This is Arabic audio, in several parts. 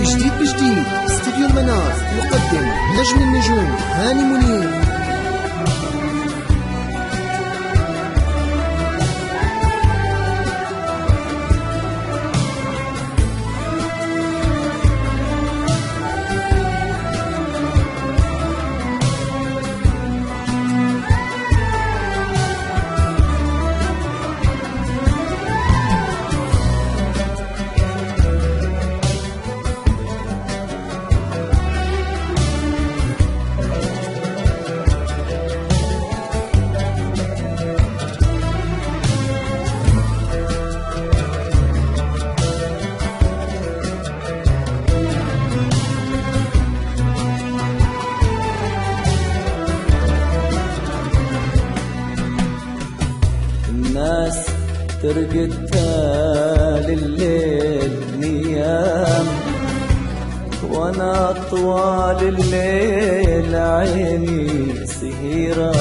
جديد بجديد استديو المنار يقدم نجم النجوم هاني منير. الناس ترقدها لليل نيام، وانا طوال الليل عيني سهيرة.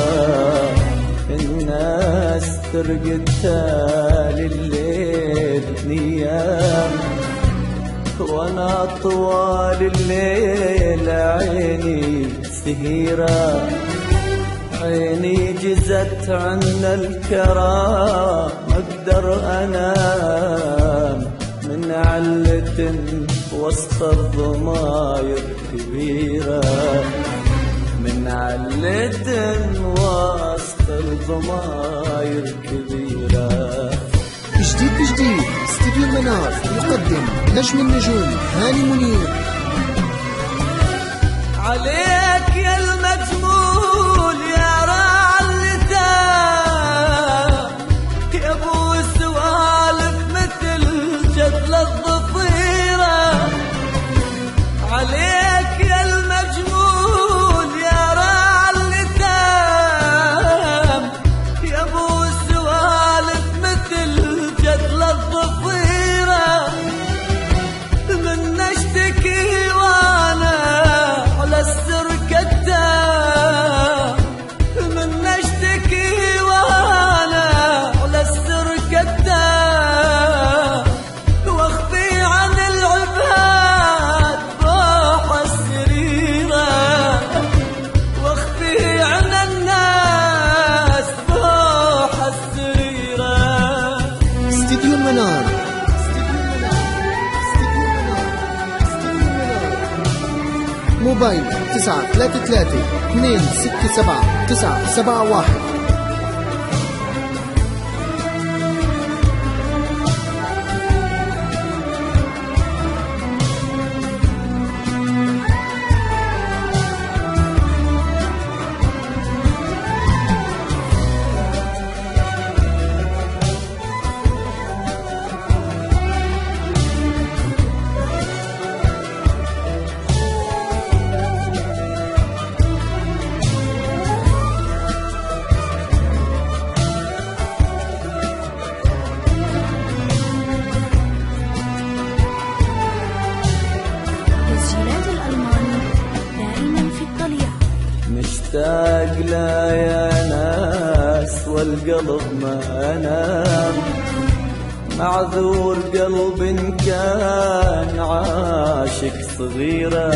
الناس ترقدها لليل نيام، وانا طوال الليل عيني سهيرة. عيني جزت عنا الكرام، اقدر انام من علة وسط الضماير كبيرة، من علة وسط الضماير كبيرة. جديد بجديد استديو المنار يقدم نجم النجوم هاني منير. عليك يا المجمول يا راعي اللتام، يا ابو سوالف مثل جدل الضفيرة. عليك يا المجمول يا راعي اللتام، يا ابو سوالف مثل جدل الضفيرة. من نشتكي وانا على السر كتام، من نشتكي وانا على السر كتام. واخفي عن العباد روح السريرة، واخفي عن الناس روح السريرة. استديو المنار موبايل 933-267-971. مشتاق لا يا ناس والقلب ما انام، معذور قلب إن كان عاشق صغيرة.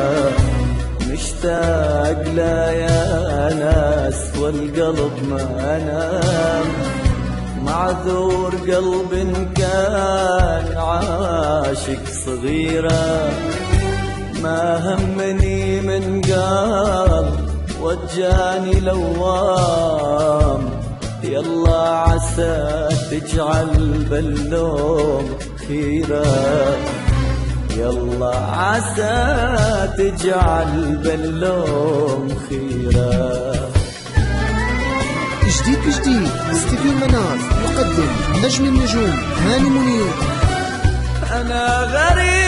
مشتاق لا يا ناس والقلب ما انام، معذور قلب إن كان عاشق صغيرة. ما همني من قلب وجاني لوام، يلا عسى تجعل باللوم خيرة، يلا عسى تجعل باللوم خيرة. جديد بجديد استديو المنار يقدم نجم النجوم هاني منير. أنا غريب